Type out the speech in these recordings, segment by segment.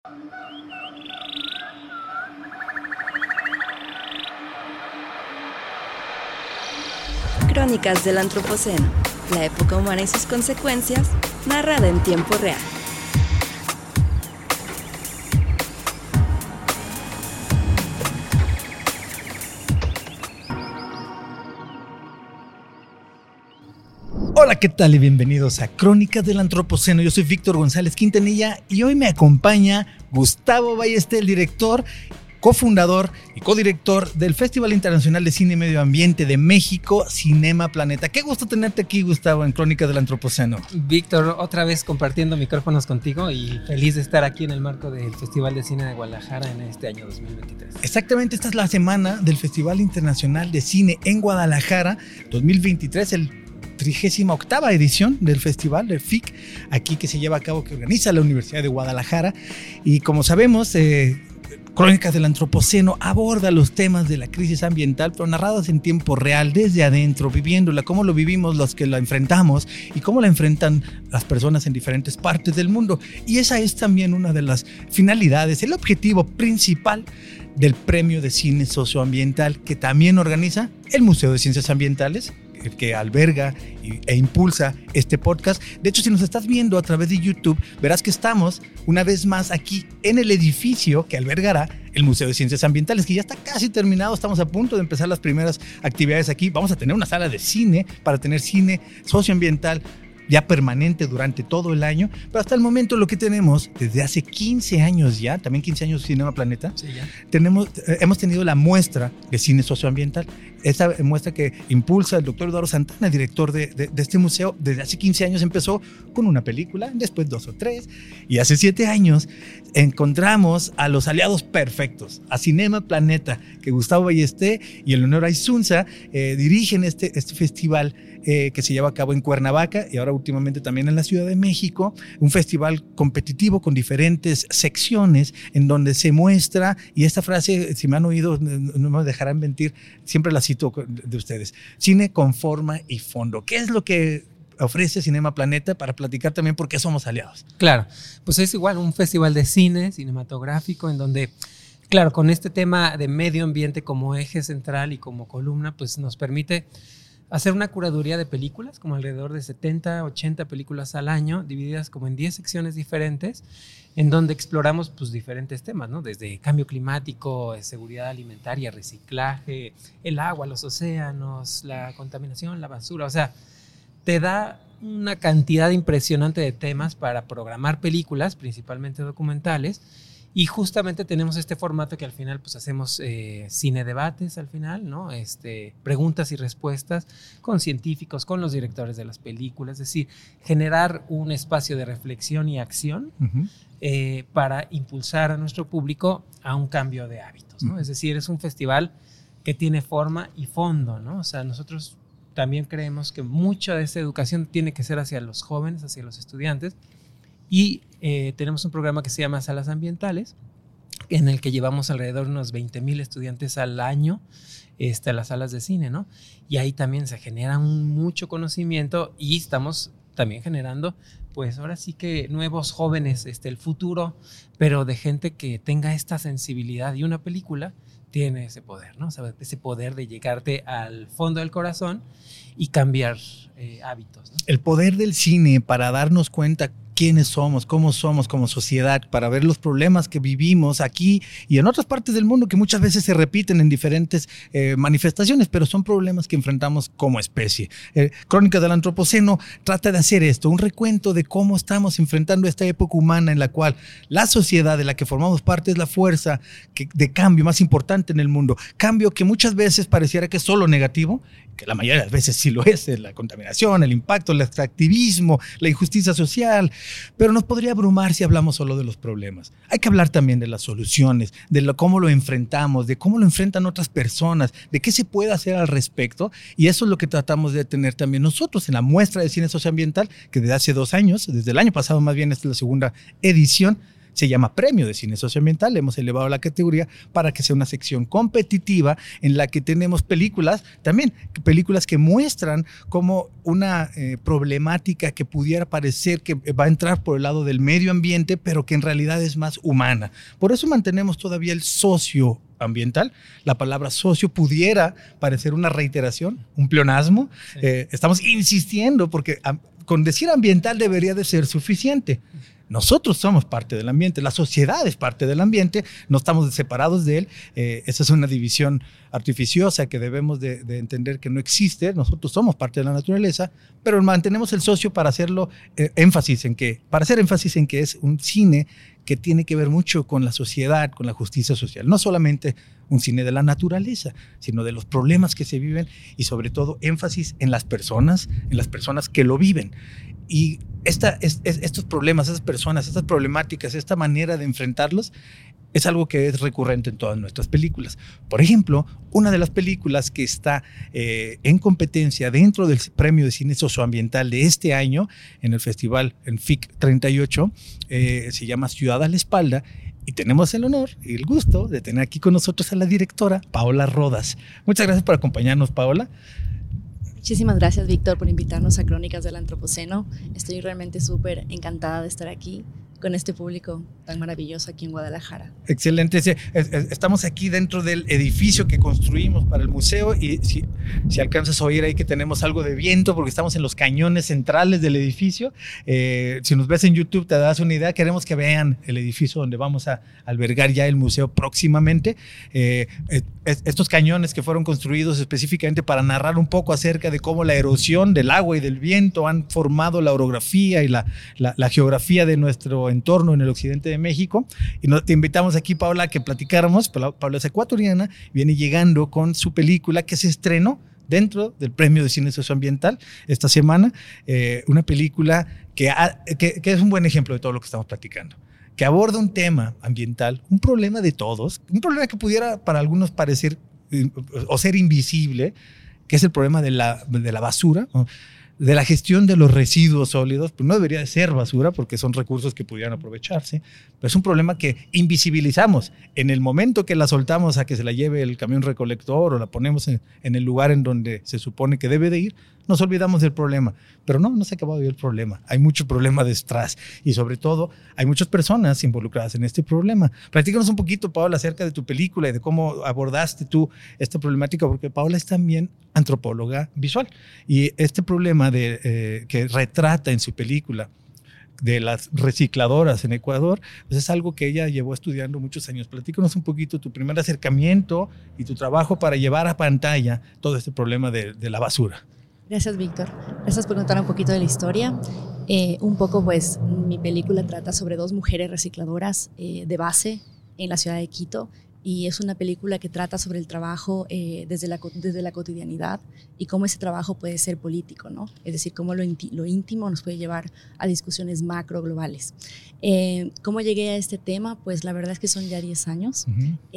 Crónicas del Antropoceno, la época humana y sus consecuencias, narrada en tiempo real. Hola, ¿qué tal? Y bienvenidos a Crónicas del Antropoceno. Yo soy Víctor González Quintanilla y hoy me acompaña Gustavo Ballester, el director, cofundador y codirector del Festival Internacional de Cine y Medio Ambiente de México, Cinema Planeta. Qué gusto tenerte aquí, Gustavo, en Crónicas del Antropoceno. Víctor, otra vez compartiendo micrófonos contigo y feliz de estar aquí en el marco del Festival de Cine de Guadalajara en este año 2023. Exactamente, esta es la semana del Festival Internacional de Cine en Guadalajara 2023, el 38ª edición del festival, del FIC, aquí que se lleva a cabo, que organiza la Universidad de Guadalajara. Y como sabemos, Crónicas del Antropoceno aborda los temas de la crisis ambiental, pero narrados en tiempo real, desde adentro, viviéndola, cómo lo vivimos los que la enfrentamos y cómo la enfrentan las personas en diferentes partes del mundo. Y esa es también una de las finalidades, el objetivo principal del Premio de Cine Socioambiental, que también organiza el Museo de Ciencias Ambientales, que alberga e impulsa este podcast. De hecho, si nos estás viendo a través de YouTube, verás que estamos una vez más aquí en el edificio que albergará el Museo de Ciencias Ambientales, que ya está casi terminado. Estamos a punto de empezar las primeras actividades aquí. Vamos a tener una sala de cine para tener cine socioambiental ya permanente durante todo el año, pero hasta el momento lo que tenemos desde hace 15 años ya, también 15 años Cinema Planeta, sí, ya. Hemos tenido la muestra de cine socioambiental, esta muestra que impulsa el doctor Eduardo Santana, director de este museo. Desde hace 15 años empezó con una película, después 2 o 3, y hace 7 años encontramos a los aliados perfectos, a Cinema Planeta, que Gustavo Ballester y Eleonora Isunza dirigen este festival que se lleva a cabo en Cuernavaca y ahora últimamente también en la Ciudad de México, un festival competitivo con diferentes secciones en donde se muestra, y esta frase, si me han oído, no me dejarán mentir, siempre la cito de ustedes: cine con forma y fondo. ¿Qué es lo que ofrece Cinema Planeta? Para platicar también por qué somos aliados. Claro, pues es igual un festival de cine cinematográfico en donde, claro, con este tema de medio ambiente como eje central y como columna, pues nos permite hacer una curaduría de películas, como alrededor de 70, 80 películas al año, divididas como en 10 secciones diferentes, en donde exploramos pues diferentes temas, ¿no? Desde cambio climático, seguridad alimentaria, reciclaje, el agua, los océanos, la contaminación, la basura. O sea, te da una cantidad impresionante de temas para programar películas, principalmente documentales. Y justamente tenemos este formato que al final pues hacemos cine debates al final, ¿no? Preguntas y respuestas con científicos, con los directores de las películas, es decir, generar un espacio de reflexión y acción para impulsar a nuestro público a un cambio de hábitos, ¿no? Es decir, es un festival que tiene forma y fondo, ¿no? O sea, nosotros también creemos que mucha de esta educación tiene que ser hacia los jóvenes, hacia los estudiantes. Y tenemos un programa que se llama Salas Ambientales, en el que llevamos alrededor de unos 20,000 estudiantes al año a las salas de cine, ¿no? Y ahí también se genera mucho conocimiento y estamos también generando, pues ahora sí que nuevos jóvenes, el futuro, pero de gente que tenga esta sensibilidad. Y una película tiene ese poder, ¿no? O sea, ese poder de llegarte al fondo del corazón y cambiar hábitos, ¿no? El poder del cine para darnos cuenta quiénes somos como sociedad, para ver los problemas que vivimos aquí y en otras partes del mundo que muchas veces se repiten en diferentes manifestaciones, pero son problemas que enfrentamos como especie. Crónicas del Antropoceno trata de hacer esto, un recuento de cómo estamos enfrentando esta época humana en la cual la sociedad de la que formamos parte es la fuerza de cambio más importante en el mundo. Cambio que muchas veces pareciera que es solo negativo, que la mayoría de las veces sí lo es, la contaminación, el impacto, el extractivismo, la injusticia social, pero nos podría abrumar si hablamos solo de los problemas. Hay que hablar también de las soluciones, de cómo lo enfrentamos, de cómo lo enfrentan otras personas, de qué se puede hacer al respecto, y eso es lo que tratamos de tener también nosotros en la muestra de cine socioambiental, que desde hace 2 años, desde el año pasado más bien, esta es la segunda edición. se llama Premio de Cine Socioambiental. Le hemos elevado la categoría para que sea una sección competitiva en la que tenemos películas, también películas que muestran como una problemática que pudiera parecer que va a entrar por el lado del medio ambiente, pero que en realidad es más humana. Por eso mantenemos todavía el socioambiental. La palabra socio pudiera parecer una reiteración, un pleonasmo. Sí. Estamos insistiendo porque con decir ambiental debería de ser suficiente. Nosotros somos parte del ambiente, la sociedad es parte del ambiente, no estamos separados de él. Esa es una división artificiosa que debemos de entender que no existe. Nosotros somos parte de la naturaleza, pero mantenemos el socio para hacerlo para hacer énfasis en que es un cine que tiene que ver mucho con la sociedad, con la justicia social. No solamente un cine de la naturaleza, sino de los problemas que se viven y sobre todo énfasis en las personas que lo viven. Y estos problemas, esas personas, estas problemáticas, esta manera de enfrentarlos es algo que es recurrente en todas nuestras películas. Por ejemplo, una de las películas que está en competencia dentro del Premio de Cine Socioambiental de este año en el festival en FIC 38 se llama Ciudad a la Espalda, y tenemos el honor y el gusto de tener aquí con nosotros a la directora Paola Rodas. Muchas gracias por acompañarnos, Paola. Muchísimas gracias, Víctor, por invitarnos a Crónicas del Antropoceno. Estoy realmente súper encantada de estar aquí con este público tan maravilloso aquí en Guadalajara. Excelente. Estamos aquí dentro del edificio que construimos para el museo y si alcanzas a oír ahí que tenemos algo de viento porque estamos en los cañones centrales del edificio. Si nos ves en YouTube te das una idea. Queremos que vean el edificio donde vamos a albergar ya el museo próximamente. Estos cañones que fueron construidos específicamente para narrar un poco acerca de cómo la erosión del agua y del viento han formado la orografía y la geografía de nuestro entorno en el occidente de México. Y te invitamos aquí, Paola, a que platicáramos. Paola es ecuatoriana, viene llegando con su película que se estrenó dentro del Premio de Cine Socioambiental esta semana. Una película que es un buen ejemplo de todo lo que estamos platicando, que aborda un tema ambiental, un problema de todos, un problema que pudiera para algunos parecer o ser invisible, que es el problema de la basura, ¿no? De la gestión de los residuos sólidos. Pues no debería de ser basura porque son recursos que pudieran aprovecharse, pero es un problema que invisibilizamos. En el momento que la soltamos a que se la lleve el camión recolector o la ponemos en el lugar en donde se supone que debe de ir, nos olvidamos del problema. Pero no se acabó de ver el problema. Hay mucho problema detrás y sobre todo hay muchas personas involucradas en este problema. Platícanos un poquito, Paola, acerca de tu película y de cómo abordaste tú esta problemática, porque Paola es también antropóloga visual y este problema que retrata en su película de las recicladoras en Ecuador, pues es algo que ella llevó estudiando muchos años. Platícanos un poquito tu primer acercamiento y tu trabajo para llevar a pantalla todo este problema de la basura. Gracias, Víctor. Gracias por contar un poquito de la historia. Un poco, pues, mi película trata sobre dos mujeres recicladoras de base en la ciudad de Quito. Y es una película que trata sobre el trabajo desde la cotidianidad y cómo ese trabajo puede ser político, ¿no? Es decir, cómo lo íntimo nos puede llevar a discusiones macro globales. ¿Cómo llegué a este tema? Pues la verdad es que son ya 10 años.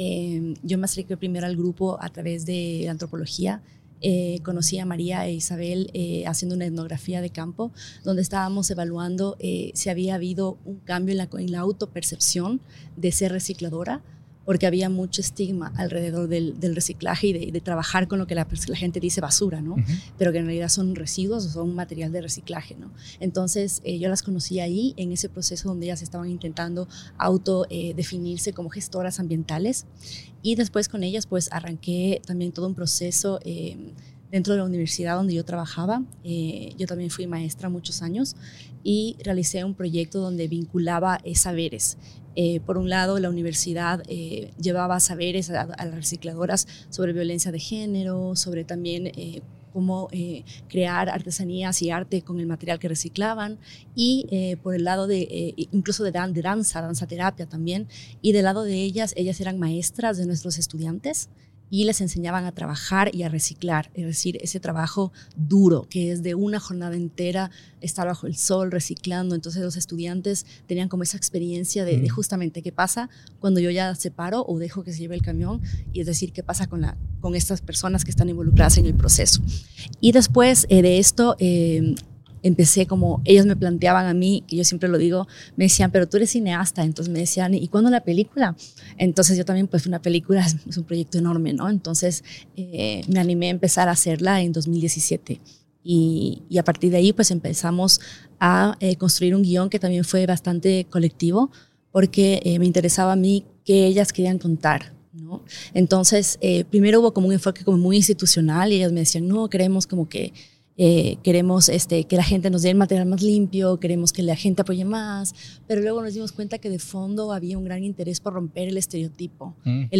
Yo me acerqué primero al grupo a través de la antropología. Conocí a María e Isabel haciendo una etnografía de campo donde estábamos evaluando si había habido un cambio en la autopercepción de ser recicladora, porque había mucho estigma alrededor del reciclaje y de trabajar con lo que la gente dice basura, ¿no? Pero que en realidad son residuos o son material de reciclaje, ¿no? Entonces yo las conocí ahí en ese proceso donde ellas estaban intentando definirse como gestoras ambientales, y después con ellas pues arranqué también todo un proceso dentro de la universidad donde yo trabajaba. Yo también fui maestra muchos años y realicé un proyecto donde vinculaba saberes. Por un lado, la universidad llevaba saberes a las recicladoras sobre violencia de género, sobre también cómo crear artesanías y arte con el material que reciclaban, y por el lado incluso de danza terapia también, y del lado de ellas eran maestras de nuestros estudiantes y les enseñaban a trabajar y a reciclar, es decir, ese trabajo duro que es de una jornada entera estar bajo el sol reciclando. Entonces los estudiantes tenían como esa experiencia de justamente qué pasa cuando yo ya separo o dejo que se lleve el camión, y es decir, qué pasa con estas personas que están involucradas en el proceso. Y después de esto empecé como, ellos me planteaban a mí, que yo siempre lo digo, me decían, pero tú eres cineasta, entonces me decían, ¿y cuándo la película? Entonces yo también, pues una película es un proyecto enorme, ¿no? Entonces me animé a empezar a hacerla en 2017 y a partir de ahí pues empezamos a construir un guión que también fue bastante colectivo porque me interesaba a mí que ellas querían contar, ¿no? Entonces primero hubo como un enfoque como muy institucional y ellas me decían, no, queremos como que queremos que la gente nos dé el material más limpio, queremos que la gente apoye más, pero luego nos dimos cuenta que de fondo había un gran interés por romper el estereotipo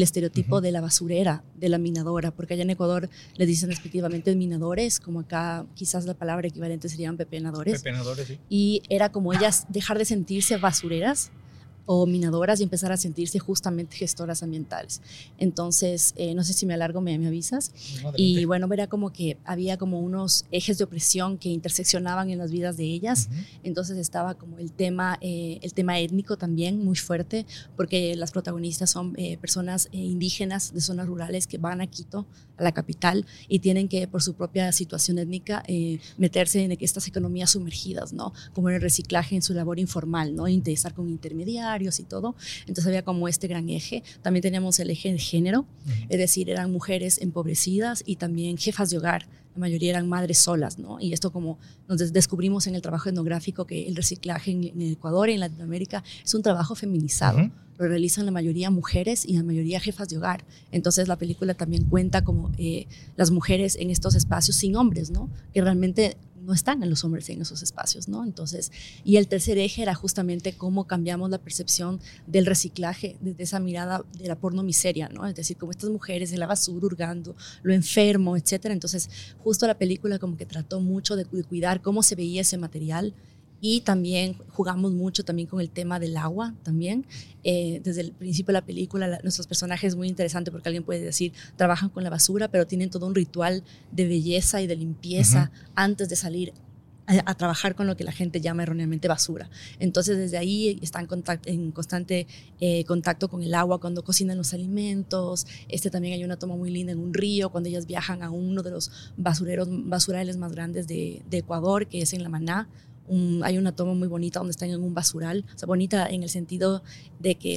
de la basurera, de la minadora, porque allá en Ecuador les dicen respectivamente minadores, como acá quizás la palabra equivalente serían pepenadores. Pepenadores, sí. Y era como ellas dejar de sentirse basureras o minadoras y empezar a sentirse justamente gestoras ambientales. Entonces, no sé si me alargo, me avisas. No, y bueno, era como que había como unos ejes de opresión que interseccionaban en las vidas de ellas. Entonces estaba como el tema étnico también muy fuerte, porque las protagonistas son personas indígenas de zonas rurales que van a Quito, a la capital, y tienen que, por su propia situación étnica, meterse en estas economías sumergidas, ¿no? Como en el reciclaje, en su labor informal, ¿no? Estar con intermediarios y todo. Entonces había como este gran eje. También teníamos el eje de género, es decir, eran mujeres empobrecidas y también jefas de hogar. La mayoría eran madres solas, ¿no? Y esto como nos descubrimos en el trabajo etnográfico que el reciclaje en Ecuador y en Latinoamérica es un trabajo feminizado. Lo realizan la mayoría mujeres y la mayoría jefas de hogar. Entonces la película también cuenta como las mujeres en estos espacios sin hombres, ¿no? Que realmente no están en los hombres en esos espacios, ¿no? Entonces, y el tercer eje era justamente cómo cambiamos la percepción del reciclaje desde esa mirada de la porno miseria, ¿no? Es decir, como estas mujeres en la basura hurgando, lo enfermo, etcétera. Entonces, justo la película como que trató mucho de cuidar cómo se veía ese material. Y también jugamos mucho también con el tema del agua también. Desde el principio de la película, nuestros personajes es muy interesante porque alguien puede decir, trabajan con la basura, pero tienen todo un ritual de belleza y de limpieza antes de salir a trabajar con lo que la gente llama erróneamente basura. Entonces, desde ahí están en constante contacto con el agua cuando cocinan los alimentos. También hay una toma muy linda en un río, cuando ellas viajan a uno de los basurales más grandes de Ecuador, que es en La Maná. Hay una toma muy bonita donde están en un basural, o sea, bonita en el sentido de que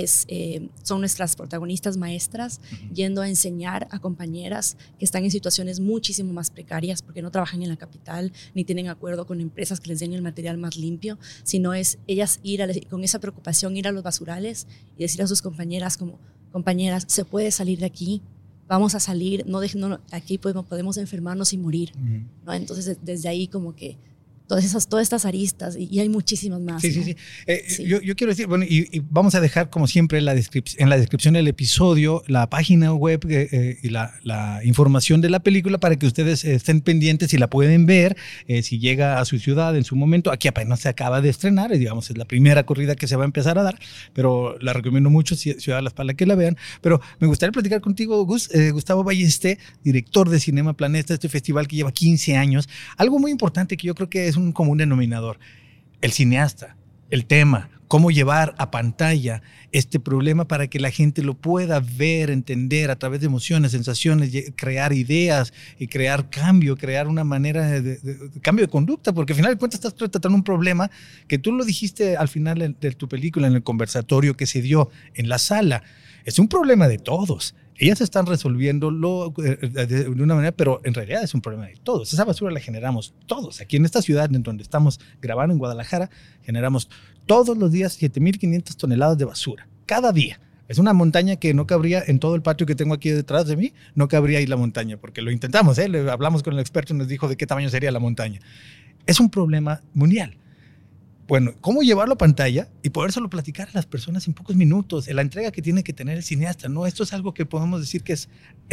son nuestras protagonistas maestras yendo a enseñar a compañeras que están en situaciones muchísimo más precarias porque no trabajan en la capital ni tienen acuerdo con empresas que les den el material más limpio, spodemos es ellas con esa preocupación ir a los basurales y decir a sus compañeras como, compañeras, se puede salir de aquí, vamos a salir, aquí podemos enfermarnos y morir, ¿no? Entonces desde ahí como que todas estas aristas y hay muchísimas más. Sí, ¿no? sí. Yo quiero decir, bueno, y vamos a dejar como siempre en la descripción del episodio la página web y la información de la película para que ustedes estén pendientes y la pueden ver si llega a su ciudad en su momento. Aquí apenas se acaba de estrenar, digamos, es la primera corrida que se va a empezar a dar, pero la recomiendo mucho, Ciudad de las para que la vean. Pero me gustaría platicar contigo, Gustavo Ballester, director de Cinema Planeta, este festival que lleva 15 años. Algo muy importante que yo creo que es un común denominador, el cineasta, el tema, cómo llevar a pantalla este problema para que la gente lo pueda ver, entender a través de emociones, sensaciones, crear ideas y crear cambio, crear una manera de cambio de conducta, porque al final de cuentas estás tratando un problema que tú lo dijiste al final de tu película, en el conversatorio que se dio en la sala. Es un problema de todos. Ellas están resolviéndolo de una manera, pero en realidad es un problema de todos. Esa basura la generamos todos. Aquí en esta ciudad en donde estamos grabando, en Guadalajara, generamos todos los días 7,500 toneladas de basura. Cada día. Es una montaña que no cabría en todo el patio que tengo aquí detrás de mí. No cabría ahí la montaña, porque lo intentamos. Hablamos con el experto y nos dijo de qué tamaño sería la montaña. Es un problema mundial. Bueno, ¿cómo llevarlo a pantalla y podérselo platicar a las personas en pocos minutos? La entrega que tiene que tener el cineasta, ¿no? Esto es algo que podemos decir que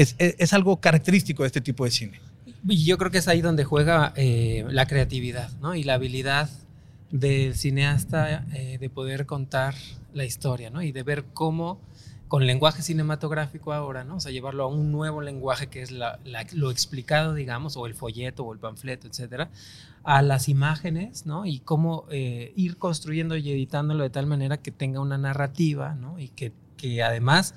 es algo característico de este tipo de cine. Y yo creo que es ahí donde juega la creatividad, ¿no? Y la habilidad del cineasta de poder contar la historia, ¿no? Y de ver cómo con lenguaje cinematográfico ahora, ¿no? O sea, llevarlo a un nuevo lenguaje que es lo explicado, digamos, o el folleto o el panfleto, etcétera, a las imágenes, ¿no? Y cómo ir construyendo y editándolo de tal manera que tenga una narrativa, ¿no? Y que además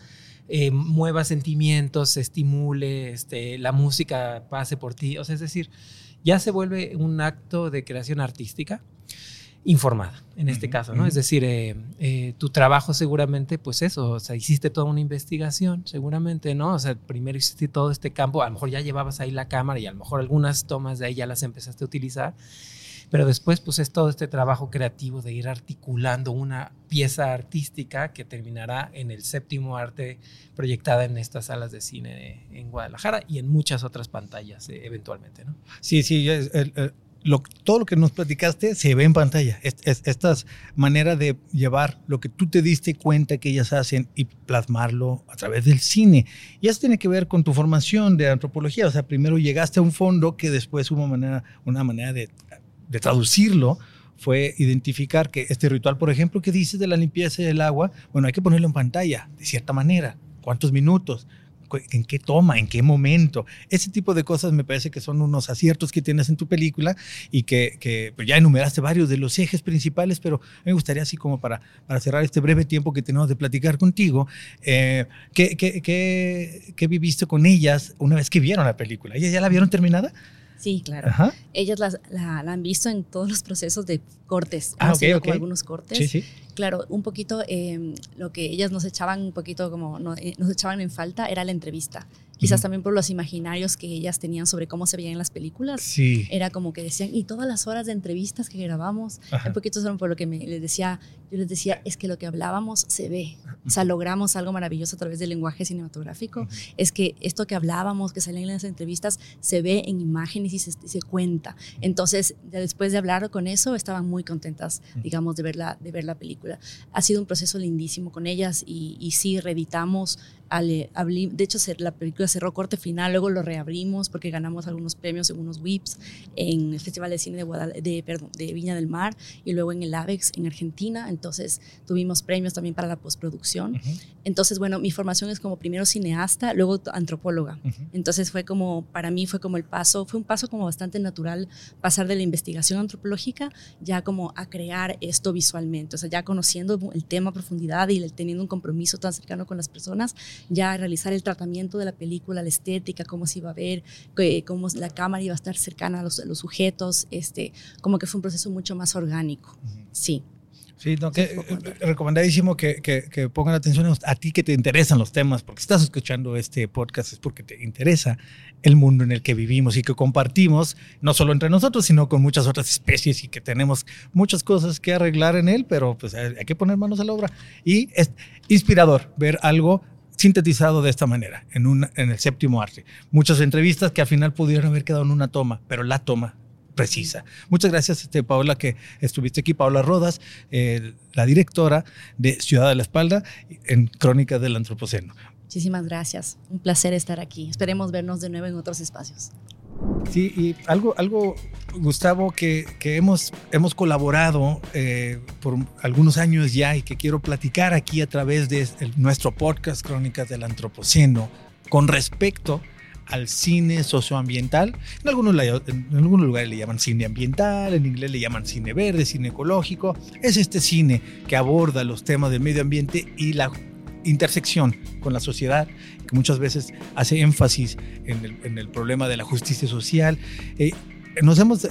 mueva sentimientos, estimule, la música pase por ti. O sea, es decir, ya se vuelve un acto de creación artística informada, en este caso, ¿no? Es decir, tu trabajo seguramente, pues eso, o sea, hiciste toda una investigación, seguramente, ¿no? O sea, primero hiciste todo este campo, a lo mejor ya llevabas ahí la cámara y a lo mejor algunas tomas de ahí ya las empezaste a utilizar, pero después, pues es todo este trabajo creativo de ir articulando una pieza artística que terminará en el séptimo arte proyectada en estas salas de cine en Guadalajara y en muchas otras pantallas, eventualmente, ¿no? Sí, todo lo que nos platicaste se ve en pantalla. Esta manera de llevar lo que tú te diste cuenta que ellas hacen y plasmarlo a través del cine. Y eso tiene que ver con tu formación de antropología. O sea, primero llegaste a un fondo que después hubo una manera de traducirlo. Fue identificar que este ritual, por ejemplo, que dices de la limpieza del agua, bueno, hay que ponerlo en pantalla, de cierta manera. ¿Cuántos minutos? ¿En qué toma? ¿En qué momento? Ese tipo de cosas me parece que son unos aciertos que tienes en tu película y que pues ya enumeraste varios de los ejes principales, pero me gustaría así como para cerrar este breve tiempo que tenemos de platicar contigo, ¿qué viviste con ellas una vez que vieron la película? ¿Ellas ya la vieron terminada? Sí, claro. Ajá. Ellas la han visto en todos los procesos de cortes. Okay. Como algunos cortes. Sí. Claro, un poquito lo que ellas nos echaban un poquito nos echaban en falta era la entrevista. Quizás también por los imaginarios que ellas tenían sobre cómo se veían las películas. Sí. Era como que decían, y todas las horas de entrevistas que grabamos, un poquito son por lo que yo les decía, es que lo que hablábamos se ve. O sea, logramos algo maravilloso a través del lenguaje cinematográfico. Es que esto que hablábamos, que salía en las entrevistas, se ve en imágenes y se cuenta. Entonces, ya después de hablar con eso, estaban muy contentas, digamos, de ver la película. Ha sido un proceso lindísimo con ellas y sí, reeditamos. De hecho, la película cerró corte final, luego lo reabrimos porque ganamos algunos premios en unos WIPs en el Festival de Cine de Viña del Mar y luego en el AVEX en Argentina. Entonces tuvimos premios también para la postproducción. Entonces, bueno, mi formación es como primero cineasta, luego antropóloga. Entonces para mí fue como fue un paso como bastante natural pasar de la investigación antropológica ya como a crear esto visualmente. O sea, ya conociendo el tema a profundidad y teniendo un compromiso tan cercano con las personas, ya realizar el tratamiento de la película, la estética, cómo se iba a ver, cómo la cámara iba a estar cercana a los sujetos, como que fue un proceso mucho más orgánico. Sí. Sí, no, recomendadísimo que pongan atención a ti que te interesan los temas, porque estás escuchando este podcast es porque te interesa el mundo en el que vivimos y que compartimos, no solo entre nosotros, sino con muchas otras especies y que tenemos muchas cosas que arreglar en él, pero pues hay que poner manos a la obra. Y es inspirador ver algo sintetizado de esta manera, en el séptimo arte. Muchas entrevistas que al final pudieron haber quedado en una toma, pero la toma precisa. Muchas gracias, Paola, que estuviste aquí. Paola Rodas, la directora de Ciudad a la Espalda en Crónicas del Antropoceno. Muchísimas gracias. Un placer estar aquí. Esperemos vernos de nuevo en otros espacios. Sí, y algo Gustavo, que hemos colaborado por algunos años ya y que quiero platicar aquí a través de nuestro podcast Crónicas del Antropoceno con respecto al cine socioambiental. En algunos lugares le llaman cine ambiental, en inglés le llaman cine verde, cine ecológico. Es este cine que aborda los temas del medio ambiente y la intersección con la sociedad, que muchas veces hace énfasis en el problema de la justicia social. Nos hemos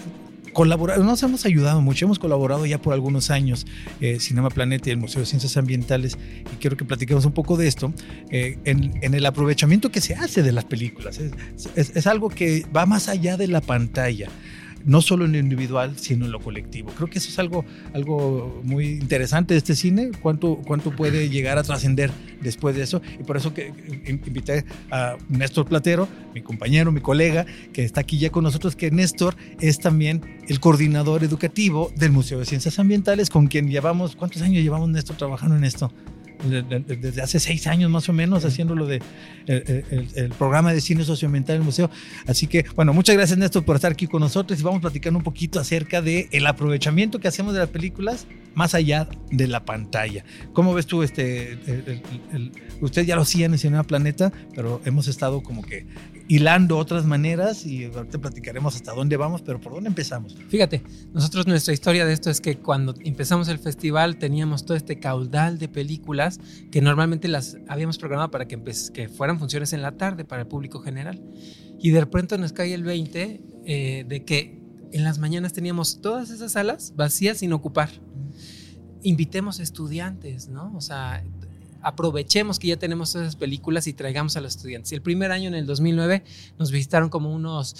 ayudado mucho, hemos colaborado ya por algunos años, Cinema Planeta y el Museo de Ciencias Ambientales, y quiero que platiquemos un poco de esto, en el aprovechamiento que se hace de las películas. Es algo que va más allá de la pantalla, no solo en lo individual, sino en lo colectivo. Creo que eso es algo muy interesante de este cine, cuánto puede llegar a trascender después de eso, y por eso que invité a Néstor Platero, mi compañero, mi colega, que está aquí ya con nosotros, que Néstor es también el coordinador educativo del Museo de Ciencias Ambientales, con quien llevamos, ¿cuántos años llevamos, Néstor, trabajando en esto? Desde hace 6 años más o menos, haciendo lo de el programa de cine socioambiental del museo. Así que, bueno, muchas gracias, Néstor, por estar aquí con nosotros, y vamos platicando un poquito acerca del aprovechamiento que hacemos de las películas más allá de la pantalla. ¿Cómo ves tú usted ya lo hacía en Cinema Planeta, pero hemos estado como que hilando otras maneras y ahorita platicaremos hasta dónde vamos, pero ¿por dónde empezamos? Fíjate, nuestra historia de esto es que cuando empezamos el festival teníamos todo este caudal de películas que normalmente las habíamos programado para que fueran funciones en la tarde para el público general. Y Y de pronto nos cae el 20 de que en las mañanas teníamos todas esas salas vacías sin ocupar. Invitemos estudiantes, ¿no? O sea, aprovechemos que ya tenemos esas películas y traigamos a los estudiantes. El primer año, en el 2009, nos visitaron como unos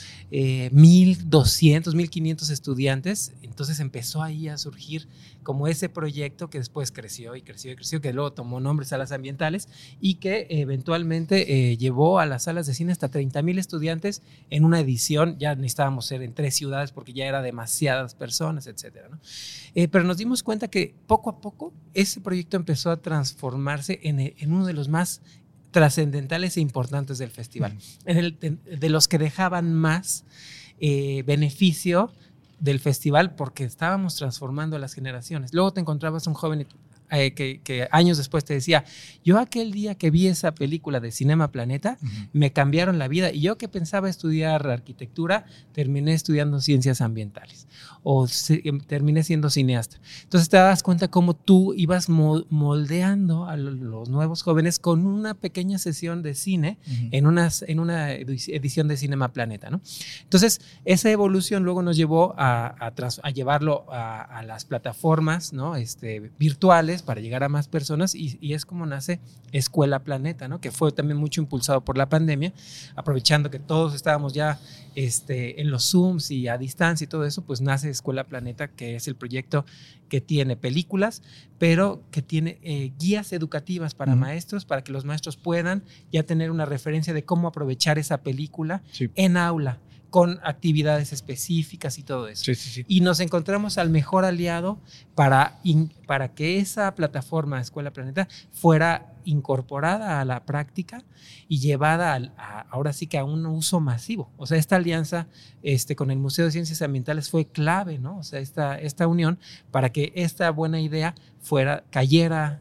1,200, 1,500 estudiantes. Entonces empezó ahí a surgir como ese proyecto que después creció y creció y creció, que luego tomó nombre Salas Ambientales y que eventualmente llevó a las salas de cine hasta 30,000 estudiantes en una edición. Ya necesitábamos ser en 3 ciudades porque ya era demasiadas personas, etcétera, ¿no? Pero nos dimos cuenta que poco a poco ese proyecto empezó a transformarse en uno de los más trascendentales e importantes del festival, de los que dejaban más beneficio del festival, porque estábamos transformando a las generaciones. Luego te encontrabas un joven que años después te decía, yo aquel día que vi esa película de Cinema Planeta, me cambiaron la vida, y yo que pensaba estudiar arquitectura, terminé estudiando ciencias ambientales, o terminé siendo cineasta. Entonces te das cuenta cómo tú ibas moldeando a los nuevos jóvenes con una pequeña sesión de cine en una edición de Cinema Planeta, ¿no? Entonces esa evolución luego nos llevó a llevarlo a las plataformas, ¿no? Virtuales, para llegar a más personas, y es como nace Escuela Planeta, ¿no? Que fue también mucho impulsado por la pandemia, aprovechando que todos estábamos ya en los Zooms y a distancia y todo eso, pues nace Escuela Planeta, que es el proyecto que tiene películas, pero que tiene guías educativas para maestros, para que los maestros puedan ya tener una referencia de cómo aprovechar esa película en aula, con actividades específicas y todo eso. Sí. Y nos encontramos al mejor aliado para que esa plataforma Escuela Planeta fuera incorporada a la práctica y llevada ahora sí que a un uso masivo. O sea, esta alianza con el Museo de Ciencias Ambientales fue clave, ¿no? O sea, esta unión para que esta buena idea cayera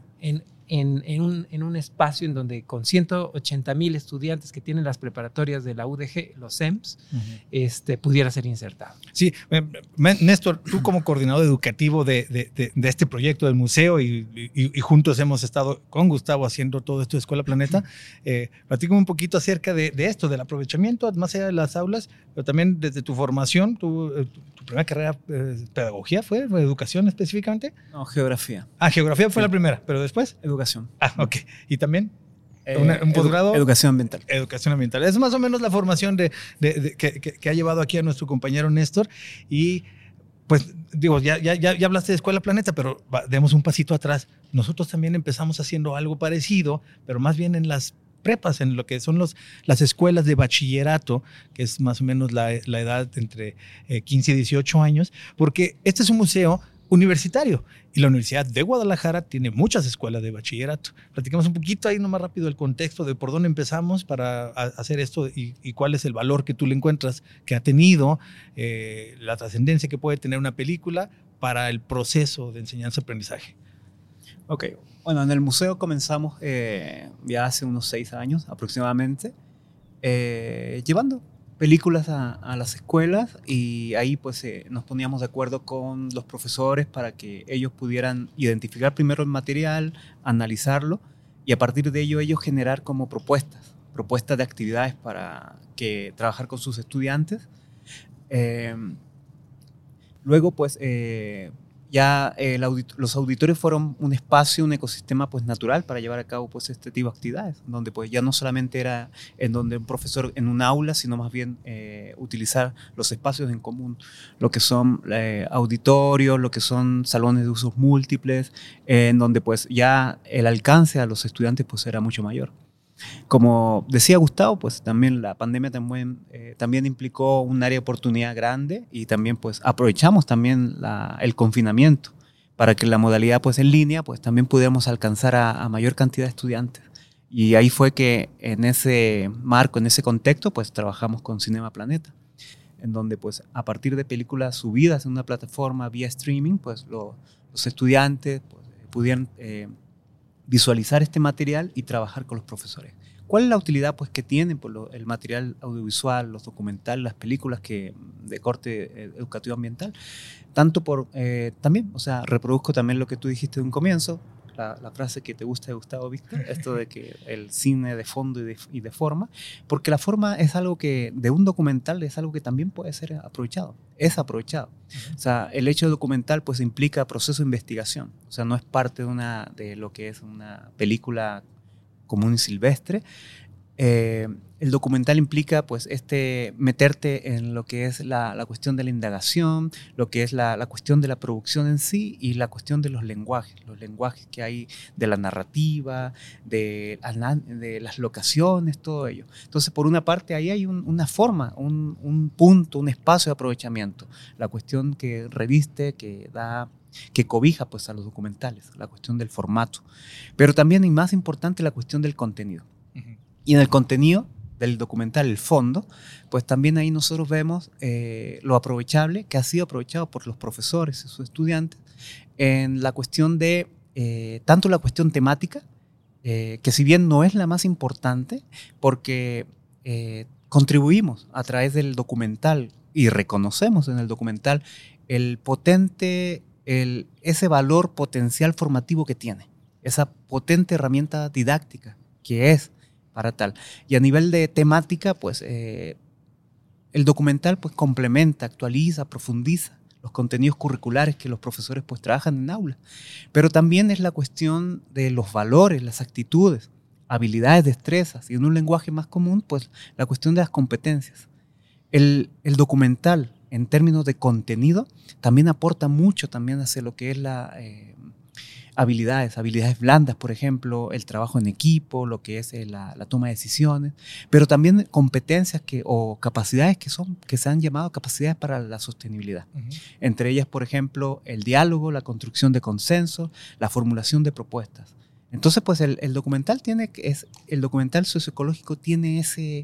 en un espacio en donde con 180,000 estudiantes que tienen las preparatorias de la UDG, los CEMS, pudiera ser insertado. Sí, Néstor, tú como coordinador educativo de este proyecto del museo y juntos hemos estado con Gustavo haciendo todo esto de Escuela Planeta, platícame un poquito acerca de esto, del aprovechamiento más allá de las aulas, pero también desde tu formación, tu primera carrera, ¿pedagogía fue? ¿Educación específicamente? No, geografía. Geografía fue la primera, pero después... Educación. Ok. ¿Y también? ¿Un posgrado? Educación ambiental. Educación ambiental. Es más o menos la formación que ha llevado aquí a nuestro compañero Néstor. Y pues digo, ya hablaste de Escuela Planeta, pero demos un pasito atrás. Nosotros también empezamos haciendo algo parecido, pero más bien en las prepas, en lo que son las escuelas de bachillerato, que es más o menos la edad entre 15 y 18 años, porque este es un museo universitario y la Universidad de Guadalajara tiene muchas escuelas de bachillerato. Platicamos un poquito ahí nomás rápido el contexto de por dónde empezamos para hacer esto y cuál es el valor que tú le encuentras que ha tenido, la trascendencia que puede tener una película para el proceso de enseñanza-aprendizaje. Ok, bueno, en el museo comenzamos ya hace unos 6 años aproximadamente, llevando películas a las escuelas, y ahí pues nos poníamos de acuerdo con los profesores para que ellos pudieran identificar primero el material, analizarlo, y a partir de ello ellos generar como propuestas de actividades para trabajar con sus estudiantes. Luego pues ya los auditorios fueron un espacio, un ecosistema pues natural para llevar a cabo pues este tipo de actividades, donde pues ya no solamente era en donde un profesor en un aula, sino más bien utilizar los espacios en común, lo que son auditorios, lo que son salones de usos múltiples, en donde pues ya el alcance a los estudiantes pues era mucho mayor. Como decía Gustavo, pues también la pandemia también implicó un área de oportunidad grande, y también pues aprovechamos también el confinamiento para que la modalidad pues en línea pues también pudiéramos alcanzar a mayor cantidad de estudiantes. Y ahí fue que en ese marco, en ese contexto, pues trabajamos con Cinema Planeta, en donde pues a partir de películas subidas en una plataforma vía streaming, pues los estudiantes pues, pudieran visualizar este material y trabajar con los profesores. ¿Cuál es la utilidad pues, que tienen por el material audiovisual, los documentales, las películas de corte educativo ambiental? Tanto también, o sea, reproduzco también lo que tú dijiste de un comienzo, la frase que te gusta de Gustavo Víctor, esto de que el cine de fondo y de forma, porque la forma es algo que, de un documental, es algo que también puede ser aprovechado, es aprovechado. O sea, el hecho documental pues implica proceso de investigación, o sea, no es parte de lo que es una película común y silvestre. El documental implica pues meterte en lo que es la cuestión de la indagación, lo que es la cuestión de la producción en sí y la cuestión de los lenguajes que hay de la narrativa, de las locaciones, todo ello. Entonces, por una parte, ahí hay una forma, un punto, un espacio de aprovechamiento, la cuestión que reviste, que cobija pues a los documentales, la cuestión del formato, pero también, y más importante, la cuestión del contenido. Uh-huh. Y en el contenido del documental, el fondo, pues también ahí nosotros vemos lo aprovechable que ha sido aprovechado por los profesores y sus estudiantes en la cuestión de, tanto la cuestión temática, que si bien no es la más importante, porque contribuimos a través del documental y reconocemos en el documental ese valor potencial formativo que tiene, esa potente herramienta didáctica que es para tal. Y a nivel de temática, pues el documental pues complementa, actualiza, profundiza los contenidos curriculares que los profesores pues trabajan en aula. Pero también es la cuestión de los valores, las actitudes, habilidades, destrezas, y en un lenguaje más común, pues la cuestión de las competencias. El documental, en términos de contenido, también aporta mucho también hacia lo que es habilidades blandas, por ejemplo, el trabajo en equipo, lo que es la toma de decisiones, pero también competencias o capacidades que se han llamado capacidades para la sostenibilidad. Uh-huh. Entre ellas, por ejemplo, el diálogo, la construcción de consensos, la formulación de propuestas. Entonces, pues el documental socioecológico tiene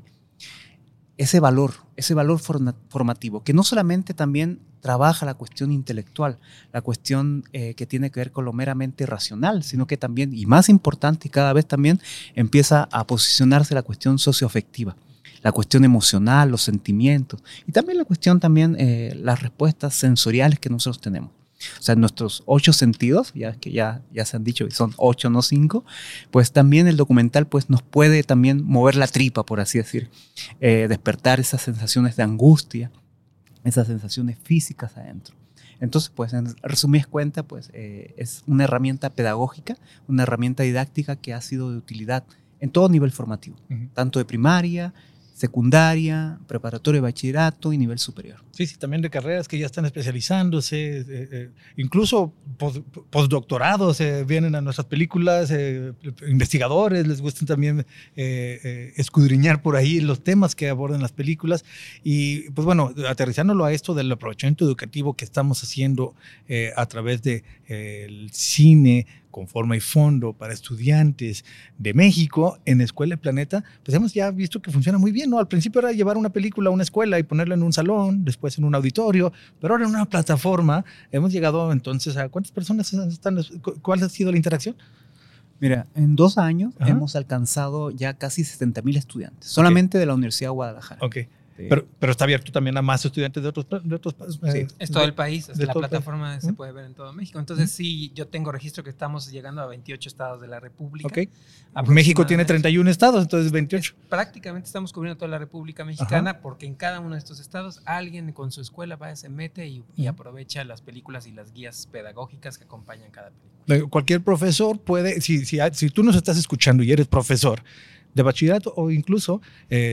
ese valor formativo, que no solamente también trabaja la cuestión intelectual, la cuestión que tiene que ver con lo meramente racional, sino que también, y más importante, y cada vez también empieza a posicionarse la cuestión socioafectiva, la cuestión emocional, los sentimientos, y también la cuestión las respuestas sensoriales que nosotros tenemos. O sea, nuestros 8 sentidos, ya se han dicho, son 8, no 5, pues también el documental pues, nos puede también mover la tripa, por así decir, despertar esas sensaciones de angustia, esas sensaciones físicas adentro. Entonces, pues, en resumidas cuentas, pues, es una herramienta pedagógica, una herramienta didáctica que ha sido de utilidad en todo nivel formativo, uh-huh. Tanto de primaria, secundaria, preparatoria de bachillerato y nivel superior. Sí, también de carreras que ya están especializándose, incluso postdoctorados vienen a nuestras películas, investigadores les gustan también escudriñar por ahí los temas que abordan las películas y pues bueno, aterrizándolo a esto del aprovechamiento educativo que estamos haciendo a través del cine con forma y fondo para estudiantes de México en Escuela Planeta, pues hemos ya visto que funciona muy bien, ¿no? Al principio era llevar una película a una escuela y ponerla en un salón, después en un auditorio, pero ahora en una plataforma hemos llegado entonces a ¿cuántas personas están? ¿Cuál ha sido la interacción? Mira, en 2 años hemos alcanzado ya casi 70,000 estudiantes, solamente de la Universidad de Guadalajara. Okay. Pero está abierto también a más estudiantes de otros sí, es todo el país, la plataforma se puede ver en todo México. Entonces sí, yo tengo registro que estamos llegando a 28 estados de la República. Okay. México tiene 31 estados, entonces 28. Prácticamente estamos cubriendo toda la República Mexicana porque en cada uno de estos estados alguien con su escuela se mete y aprovecha las películas y las guías pedagógicas que acompañan cada película. Cualquier profesor puede, si tú nos estás escuchando y eres profesor de bachillerato o incluso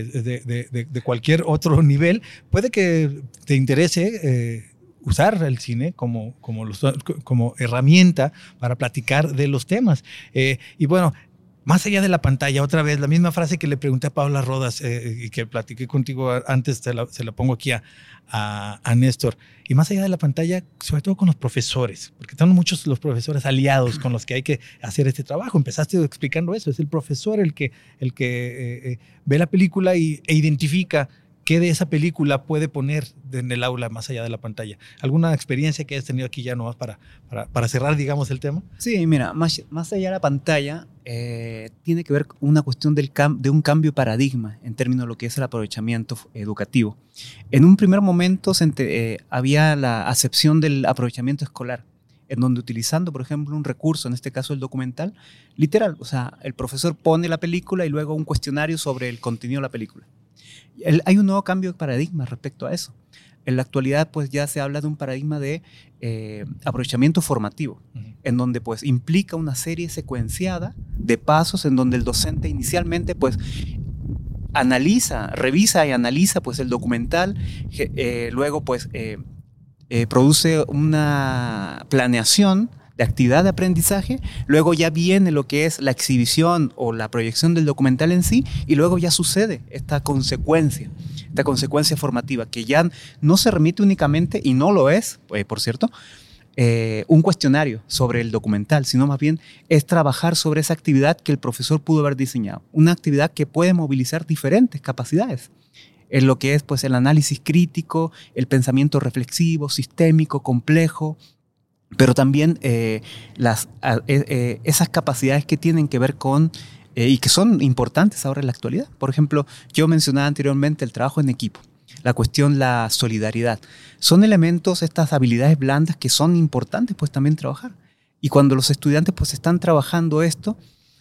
de cualquier otro nivel, puede que te interese usar el cine como herramienta para platicar de los temas. Y bueno, más allá de la pantalla, otra vez, la misma frase que le pregunté a Paula Rodas y que platiqué contigo antes, se la pongo aquí a Néstor. Y más allá de la pantalla, sobre todo con los profesores, porque están muchos los profesores aliados con los que hay que hacer este trabajo. Empezaste explicando eso, es el profesor el que ve la película e identifica qué de esa película puede poner en el aula más allá de la pantalla. ¿Alguna experiencia que hayas tenido aquí ya nomás para cerrar, digamos, el tema? Sí, mira, más allá de la pantalla, tiene que ver con una cuestión de un cambio de paradigma en términos de lo que es el aprovechamiento educativo. En un primer momento había la acepción del aprovechamiento escolar en donde utilizando, por ejemplo, un recurso, en este caso el documental, literal, o sea, el profesor pone la película y luego un cuestionario sobre el contenido de la película. Hay un nuevo cambio de paradigma respecto a eso. En la actualidad, pues ya se habla de un paradigma de aprovechamiento formativo, en donde pues implica una serie secuenciada de pasos en donde el docente inicialmente pues revisa y analiza pues el documental, luego pues produce una planeación de actividad de aprendizaje, luego ya viene lo que es la exhibición o la proyección del documental en sí, y luego ya sucede esta consecuencia formativa, que ya no se remite únicamente, y no lo es, por cierto, un cuestionario sobre el documental, sino más bien es trabajar sobre esa actividad que el profesor pudo haber diseñado, una actividad que puede movilizar diferentes capacidades, en lo que es pues, el análisis crítico, el pensamiento reflexivo, sistémico, complejo, pero también esas capacidades que tienen que ver con, y que son importantes ahora en la actualidad. Por ejemplo, yo mencionaba anteriormente el trabajo en equipo, la solidaridad. Son elementos, estas habilidades blandas que son importantes pues también trabajar. Y cuando los estudiantes pues están trabajando esto,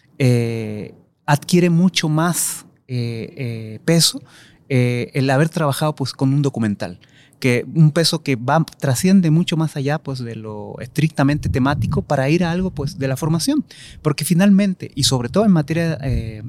adquiere mucho más peso el haber trabajado pues con un documental. Que un peso que trasciende mucho más allá pues, de lo estrictamente temático para ir a algo pues, de la formación. Porque finalmente, y sobre todo en materia